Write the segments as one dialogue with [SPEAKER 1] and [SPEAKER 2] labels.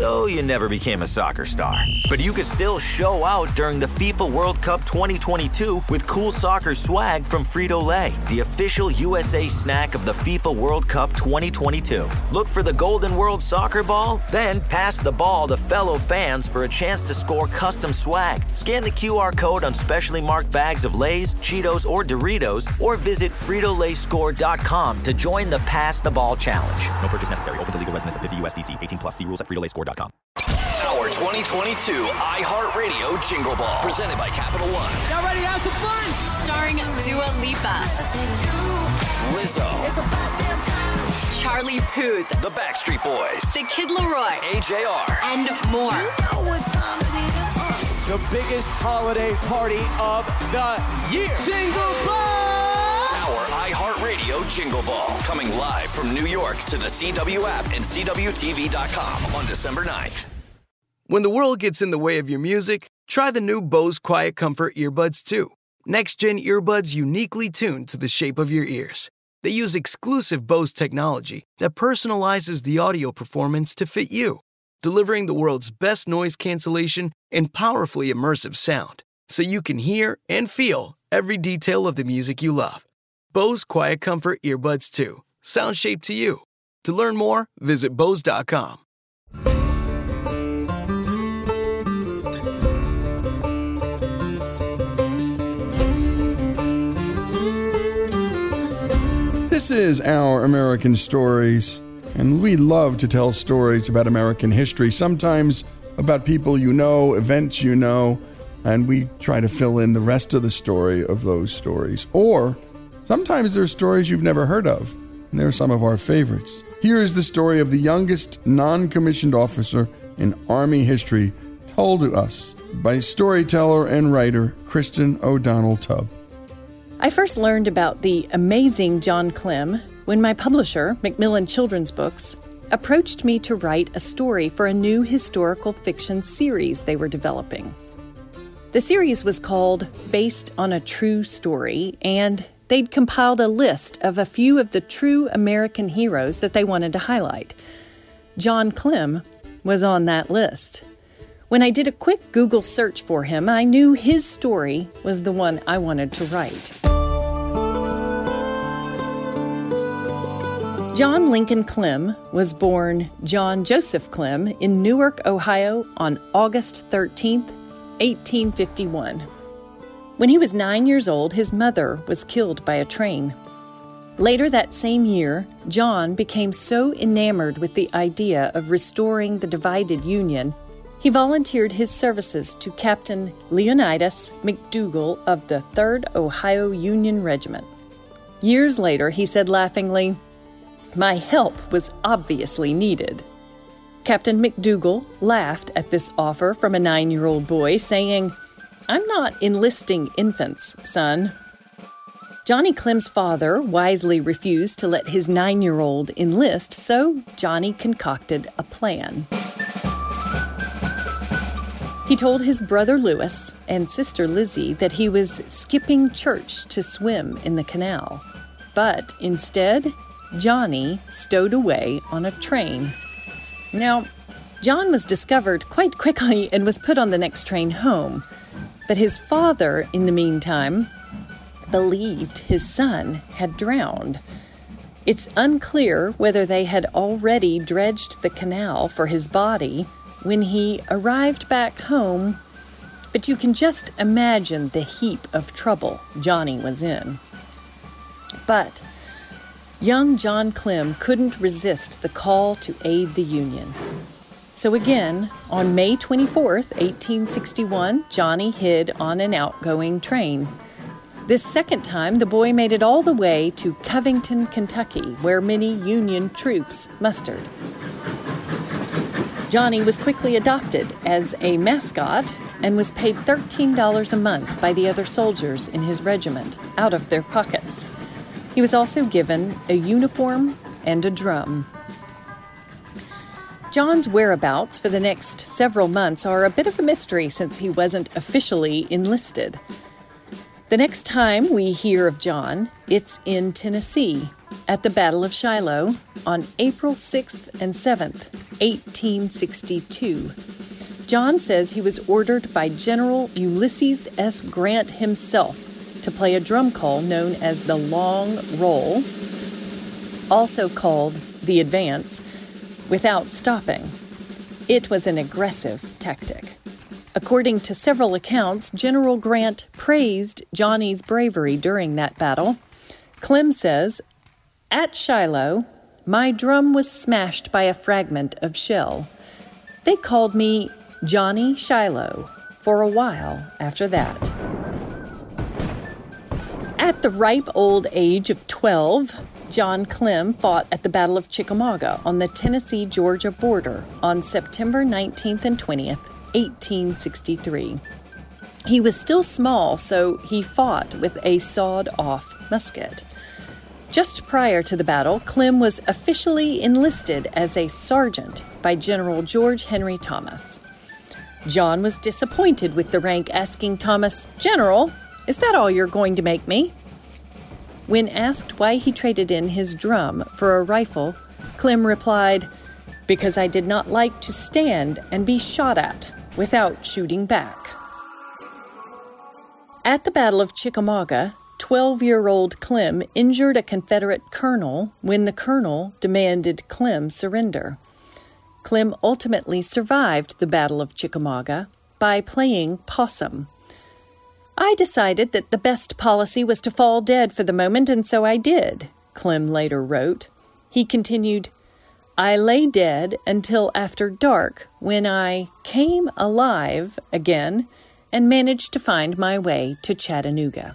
[SPEAKER 1] so you never became a soccer star. But you could still show out during the FIFA World Cup 2022 with cool soccer swag from Frito-Lay, the official USA snack of the FIFA World Cup 2022. Look for the Golden World Soccer Ball, then pass the ball to fellow fans for a chance to score custom swag. Scan the QR code on specially marked bags of Lay's, Cheetos, or Doritos, or visit FritoLayScore.com to join the Pass the Ball Challenge. No purchase necessary. Open to legal residents of 50 USDC. 18 plus. See rules at FritoLayScore.com.
[SPEAKER 2] Our 2022 iHeartRadio Jingle Ball, presented by Capital One.
[SPEAKER 3] Y'all ready to have some fun?
[SPEAKER 4] Starring Dua Lipa,
[SPEAKER 2] Lizzo,
[SPEAKER 4] Charlie Puth,
[SPEAKER 2] The Backstreet Boys,
[SPEAKER 4] The Kid Laroi,
[SPEAKER 2] AJR,
[SPEAKER 4] and more.
[SPEAKER 3] The biggest holiday party of the year. Jingle Ball!
[SPEAKER 2] Our iHeartRadio Jingle Ball, coming live from New York to the CW app and CWTV.com on December 9th.
[SPEAKER 5] When the world gets in the way of your music, try the new Bose Quiet Comfort earbuds 2. Next-gen earbuds uniquely tuned to the shape of your ears. They use exclusive Bose technology that personalizes the audio performance to fit you, delivering the world's best noise cancellation and powerfully immersive sound, so you can hear and feel every detail of the music you love. Bose Quiet Comfort Earbuds 2. Sound shaped to you. To learn more, visit Bose.com.
[SPEAKER 6] This is Our American Stories, and we love to tell stories about American history, sometimes about people you know, events you know, and we try to fill in the rest of the story of those stories. Or sometimes there are stories you've never heard of, and they're some of our favorites. Here is the story of the youngest non-commissioned officer in Army history, told to us by storyteller and writer Kristen O'Donnell Tubb.
[SPEAKER 7] I first learned about the amazing John Clem when my publisher, Macmillan Children's Books, approached me to write a story for a new historical fiction series they were developing. The series was called Based on a True Story, and they'd compiled a list of a few of the true American heroes that they wanted to highlight. John Clem was on that list. When I did a quick Google search for him, I knew his story was the one I wanted to write. John Lincoln Clem was born John Joseph Clem in Newark, Ohio on August 13, 1851. When he was 9 years old, his mother was killed by a train. Later that same year, John became so enamored with the idea of restoring the divided Union, he volunteered his services to Captain Leonidas McDougall of the 3rd Ohio Union Regiment. Years later, he said laughingly, "My help was obviously needed." Captain McDougall laughed at this offer from a 9-year-old boy, saying, "I'm not enlisting infants, son." Johnny Clem's father wisely refused to let his 9-year-old enlist, so Johnny concocted a plan. He told his brother Lewis and sister Lizzie that he was skipping church to swim in the canal. But instead, Johnny stowed away on a train. Now, John was discovered quite quickly and was put on the next train home. But his father, in the meantime, believed his son had drowned. It's unclear whether they had already dredged the canal for his body when he arrived back home, but you can just imagine the heap of trouble Johnny was in. But young John Clem couldn't resist the call to aid the Union. So again, on May 24th, 1861, Johnny hid on an outgoing train. This second time, the boy made it all the way to Covington, Kentucky, where many Union troops mustered. Johnny was quickly adopted as a mascot and was paid $13 a month by the other soldiers in his regiment, out of their pockets. He was also given a uniform and a drum. John's whereabouts for the next several months are a bit of a mystery since he wasn't officially enlisted. The next time we hear of John, it's in Tennessee, at the Battle of Shiloh on April 6th and 7th, 1862. John says he was ordered by General Ulysses S. Grant himself to play a drum call known as the long roll, also called the advance, without stopping. It was an aggressive tactic. According to several accounts, General Grant praised Johnny's bravery during that battle. Clem says, "At Shiloh, my drum was smashed by a fragment of shell. They called me Johnny Shiloh for a while after that." At the ripe old age of 12, John Clem fought at the Battle of Chickamauga on the Tennessee-Georgia border on September 19th and 20th, 1863. He was still small, so he fought with a sawed-off musket. Just prior to the battle, Clem was officially enlisted as a sergeant by General George Henry Thomas. John was disappointed with the rank, asking Thomas, "General, is that all you're going to make me?" When asked why he traded in his drum for a rifle, Clem replied, "Because I did not like to stand and be shot at without shooting back." At the Battle of Chickamauga, 12-year-old Clem injured a Confederate colonel when the colonel demanded Clem surrender. Clem ultimately survived the Battle of Chickamauga by playing possum. "I decided that the best policy was to fall dead for the moment, and so I did," Clem later wrote. He continued, "I lay dead until after dark, when I came alive again and managed to find my way to Chattanooga."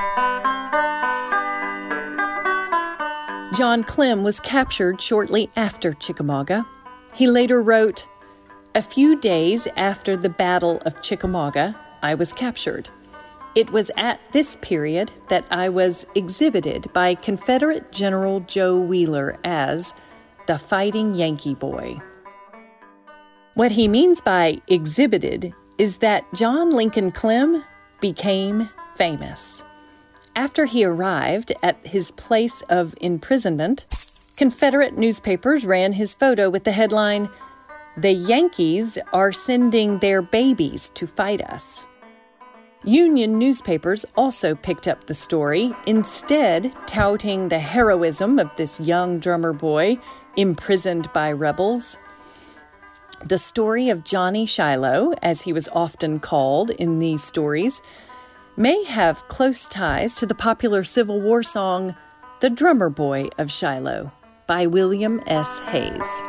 [SPEAKER 7] John Clem was captured shortly after Chickamauga. He later wrote, "A few days after the Battle of Chickamauga, I was captured. It was at this period that I was exhibited by Confederate General Joe Wheeler as the Fighting Yankee Boy." What he means by exhibited is that John Lincoln Clem became famous. After he arrived at his place of imprisonment, Confederate newspapers ran his photo with the headline, "The Yankees are sending their babies to fight us." Union newspapers also picked up the story, instead touting the heroism of this young drummer boy imprisoned by rebels. The story of Johnny Shiloh, as he was often called in these stories, may have close ties to the popular Civil War song, "The Drummer Boy of Shiloh" by William S. Hayes.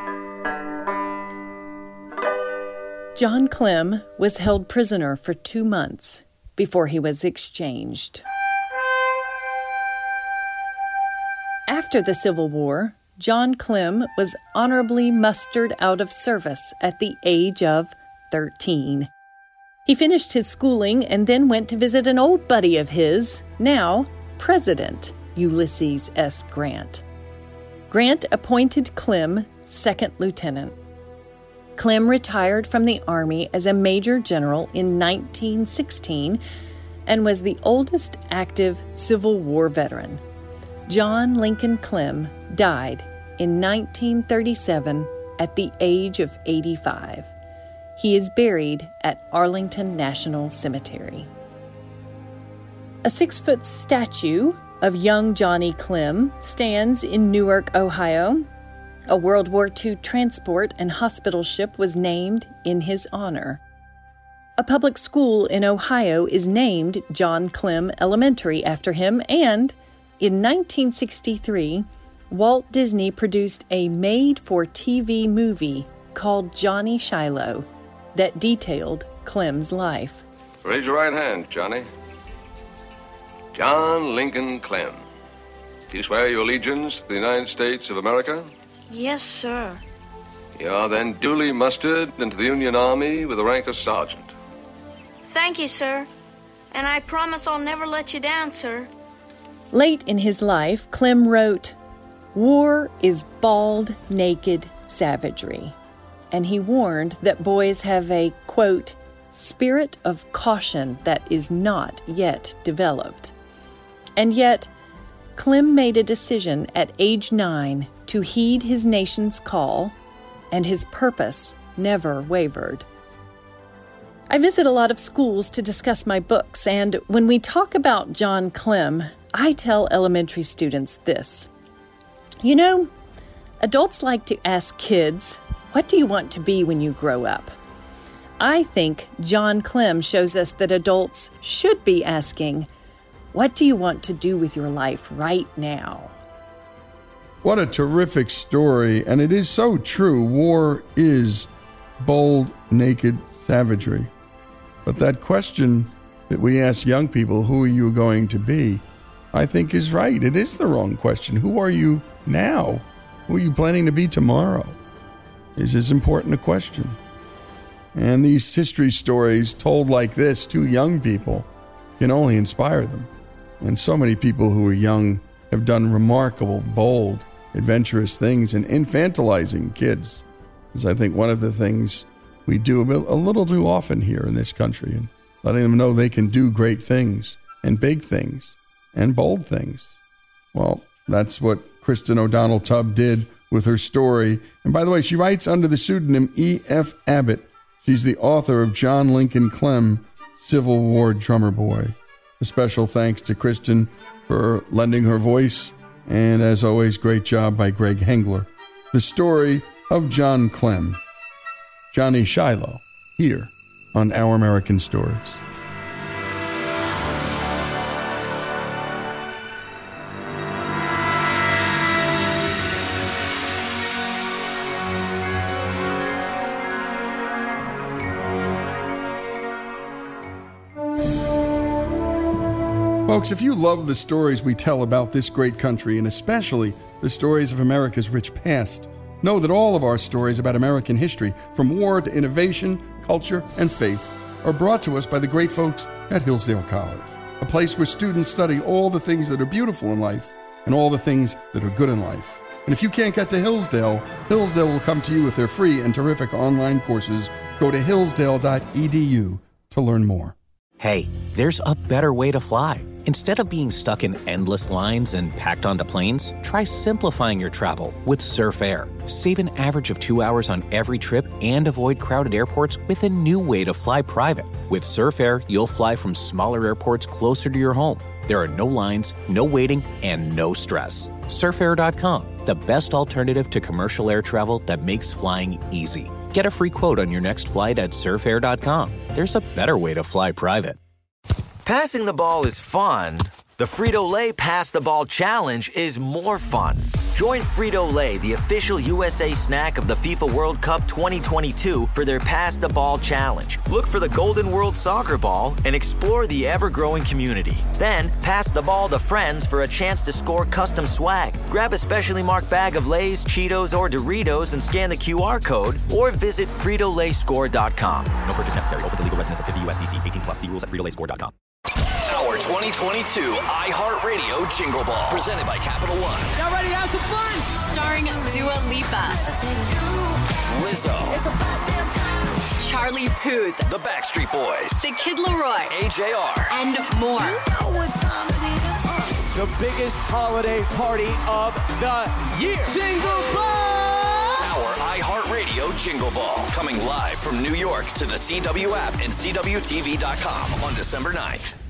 [SPEAKER 7] John Clem was held prisoner for 2 months before he was exchanged. After the Civil War, John Clem was honorably mustered out of service at the age of 13. He finished his schooling and then went to visit an old buddy of his, now President Ulysses S. Grant. Grant appointed Clem second lieutenant. Clem retired from the Army as a major general in 1916 and was the oldest active Civil War veteran. John Lincoln Clem died in 1937 at the age of 85. He is buried at Arlington National Cemetery. A 6-foot statue of young Johnny Clem stands in Newark, Ohio. A World War II transport and hospital ship was named in his honor. A public school in Ohio is named John Clem Elementary after him, and in 1963, Walt Disney produced a made-for-TV movie called Johnny Shiloh that detailed Clem's life.
[SPEAKER 8] Raise your right hand, Johnny. John Lincoln Clem. Do you swear your allegiance to the United States of America?
[SPEAKER 9] Yes, sir.
[SPEAKER 8] You are then duly mustered into the Union Army with the rank of sergeant.
[SPEAKER 9] Thank you, sir. And I promise I'll never let you down, sir.
[SPEAKER 7] Late in his life, Clem wrote, "War is bald, naked savagery." And he warned that boys have a, quote, "spirit of caution that is not yet developed." And yet, Clem made a decision at age 9 to heed his nation's call, and his purpose never wavered. I visit a lot of schools to discuss my books, and when we talk about John Clem, I tell elementary students this. You know, adults like to ask kids, what do you want to be when you grow up? I think John Clem shows us that adults should be asking, what do you want to do with your life right now?
[SPEAKER 6] What a terrific story, and it is so true. War is bold, naked savagery. But that question that we ask young people, who are you going to be, I think is right. It is the wrong question. Who are you now? Who are you planning to be tomorrow? Is as important a question. And these history stories told like this to young people can only inspire them. And so many people who are young have done remarkable, bold, adventurous things, and infantilizing kids is, I think, one of the things we do a little too often here in this country, and letting them know they can do great things and big things and bold things. Well, that's what Kristen O'Donnell Tubb did with her story. And by the way, she writes under the pseudonym E.F. Abbott. She's the author of John Lincoln Clem, Civil War Drummer Boy. A special thanks to Kristen for lending her voice, and as always, great job by Greg Hengler. The story of John Clem, Johnny Shiloh, here on Our American Stories. Folks, if you love the stories we tell about this great country, and especially the stories of America's rich past, know that all of our stories about American history, from war to innovation, culture, and faith, are brought to us by the great folks at Hillsdale College, a place where students study all the things that are beautiful in life and all the things that are good in life. And if you can't get to Hillsdale, Hillsdale will come to you with their free and terrific online courses. Go to hillsdale.edu to learn more.
[SPEAKER 10] Hey, there's a better way to fly. Instead of being stuck in endless lines and packed onto planes, try simplifying your travel with Surf Air. Save an average of 2 hours on every trip and avoid crowded airports with a new way to fly private. With Surf Air, you'll fly from smaller airports closer to your home. There are no lines, no waiting, and no stress. Surfair.com, the best alternative to commercial air travel that makes flying easy. Get a free quote on your next flight at surfair.com. There's a better way to fly private.
[SPEAKER 1] Passing the ball is fun. The Frito-Lay Pass the Ball Challenge is more fun. Join Frito-Lay, the official USA snack of the FIFA World Cup 2022, for their Pass the Ball Challenge. Look for the Golden World Soccer Ball and explore the ever-growing community. Then, pass the ball to friends for a chance to score custom swag. Grab a specially marked bag of Lay's, Cheetos, or Doritos and scan the QR code, or visit FritoLayScore.com. No purchase necessary. Open to legal residents of 50 USDC. 18 plus. See rules at FritoLayScore.com.
[SPEAKER 2] Our 2022 iHeartRadio Jingle Ball, presented by Capital One.
[SPEAKER 3] Y'all ready to have some fun?
[SPEAKER 4] Starring Dua Lipa,
[SPEAKER 2] Lizzo,
[SPEAKER 4] Charlie Puth,
[SPEAKER 2] The Backstreet Boys,
[SPEAKER 4] The Kid Laroi,
[SPEAKER 2] AJR,
[SPEAKER 4] and more.
[SPEAKER 3] The biggest holiday party of the year. Jingle Ball!
[SPEAKER 2] Our iHeartRadio Jingle Ball, coming live from New York to the CW app and CWTV.com on December 9th.